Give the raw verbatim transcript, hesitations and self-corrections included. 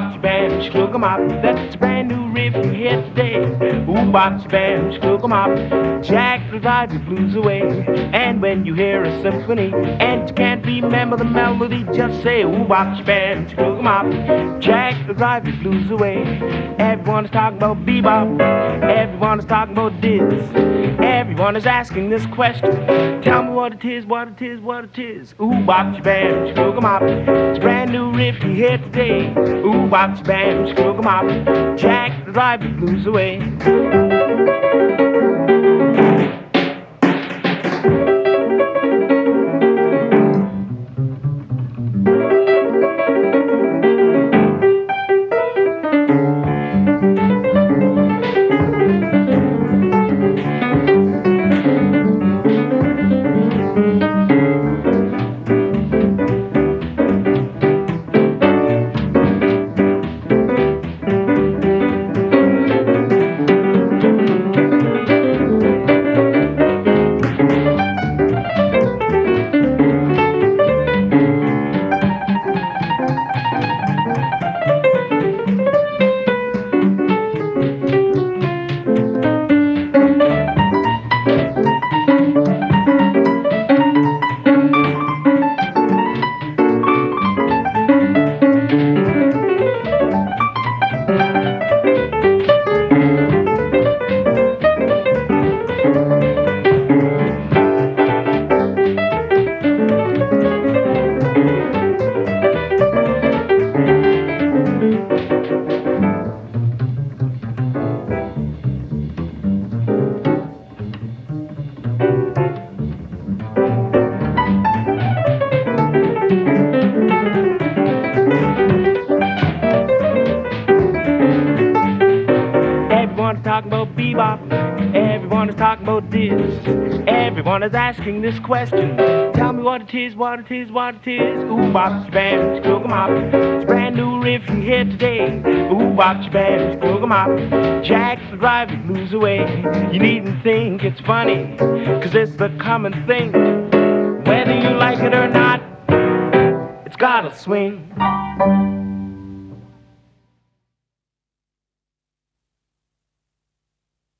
bop, bam, shkook 'em up. That's a brand new riff you hear today. Ooh, bop, bam, shkook 'em up. Jack will drive your blues away. And when you hear a symphony and you can't remember the melody, just say ooh, bop, bam, shkook 'em up. Jack will drive your blues away. Everyone is talking about bebop. Everyone is talking about diz. Everyone is asking this question. Tell me what it is, what it is, what it is. Ooh, bop, bam, shkook 'em up. It's a brand new riff you hear today. Ooh, bop, bam, shkook 'em up. Jack will drive your blues away. Everyone is talking about bebop. Everyone is talking about diz. Everyone is asking this question. Tell me what it is, what it is, what it is. Ooh, bop, bam, shkook 'em up. It's a brand new riff you hear today. Ooh, bop, bam, shkook 'em up. Jack will drive your blues away. You needn't think it's funny, cause it's the common thing. Whether you like it or not, it's gotta swing.